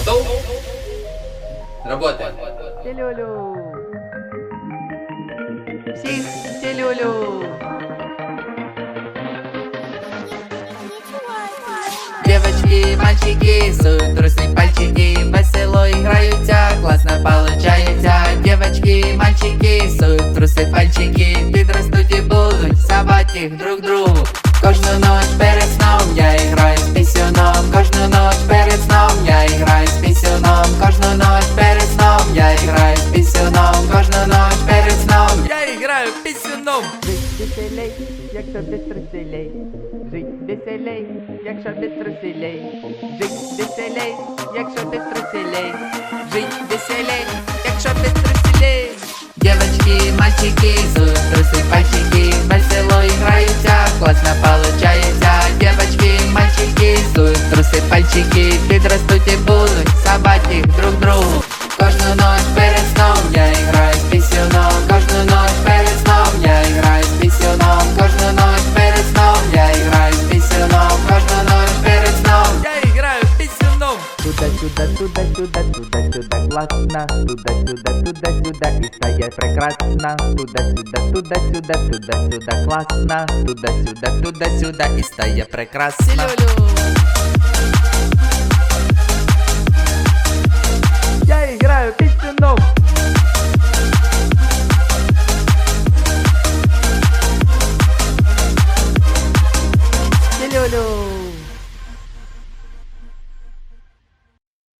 Готов? Работаем. Сілюлю. Всіх сілюлю. Девочки, мальчики, суют трусные пальчики, весело играются, классно получается. Девочки, мальчики, суют труси пальчики, підростуть і будуть сабать їх друг другу. Кожну ночь перед сном я играю з пісюном. Кожну ночь перед сном я играю з пісюном. Кожну ночь перед сном я играю з пісюном. Кожну ночь перед сном я играю пісюном. Жить веселей, якщо без труселей. Жить веселей, якщо без труселей. Жить веселей, якщо без труселей. Жить веселей, якщо без труселей. Девочки, мальчики, суют трусы пальчики, весело играются, классно получается. Девочки, мальчики, суют трусы пальчики, підростуть і будуть сабать їх друг другу. Кожну ночь перед сном я играю з пісюном. Кожну ночь перед сном я играю з пісюном. Кожну ночь перед сном я играю з пісюном. Кожну ночь перед сном я играю пісюном. Туда-сюда, туда-сюда, туда-сюда классно. Туда-сюда, туда-сюда и стає прекрасно. Туда-сюда, туда-сюда, туда-сюда классно. Туда-сюда, туда-сюда и стає прекрасно. Я играю пісюном.